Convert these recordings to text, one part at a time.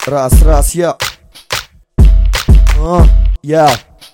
Раз, я. Я.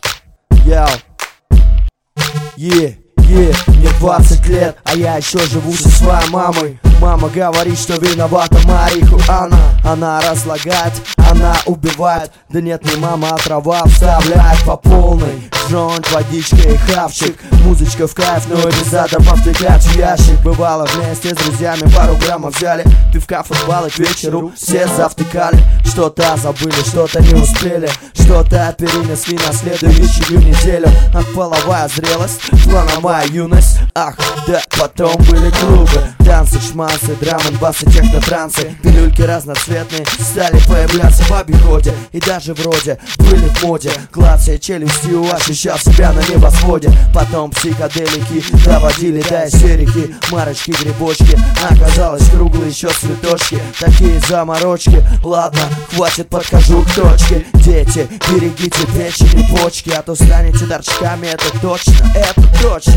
Мне 20 лет, а я еще живу со своей мамой. Мама говорит, что виновата марихуана. Она разлагает, она убивает. Да нет, не мама, а трава вставляет по полной. Жонт, водичка и хавчик, музычка в кайф, но и без адапов втыкать в ящик. Бывало вместе с друзьями, пару граммов взяли, пивка, футбол и к вечеру все завтыкали. Что-то забыли, что-то не успели, что-то перенесли на следующую неделю. Ах, половая зрелость, плановая юность. Ах, да, потом были клубы, танцы, шманцы, драм-н-басы, техно-трансы. Пилюльки разноцветные стали появляться в обиходе. И даже вроде были в моде. Клацая челюстью, ощущал себя на небосводе. Потом психоделики доводили до истерики. Марочки, грибочки, оказалось круглые еще цветочки. Такие заморочки, ладно, хватит, подхожу к точке. Дети, берегите печень и почки, а то станете торчками, это точно, это точно.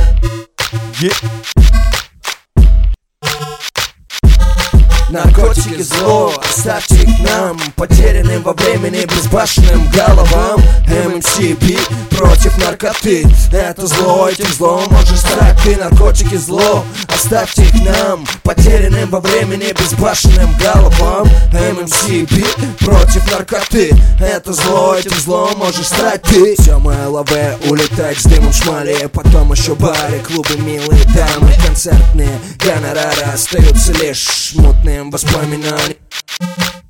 Наркотики зло, оставьте их нам, потерянным во времени безбашенным головам. ММС против наркоты, это зло, этим злом можешь стать ты. Наркотики зло, оставьте их нам, потерянным во времени безбашенным головам. ММС против наркоты, это зло, этим злом можешь стать ты. Все мое лаве улетает с дымом шмали, потом еще бары, клубы, милые дамы, концертные гонорары остаются лишь мутным воспоминанием.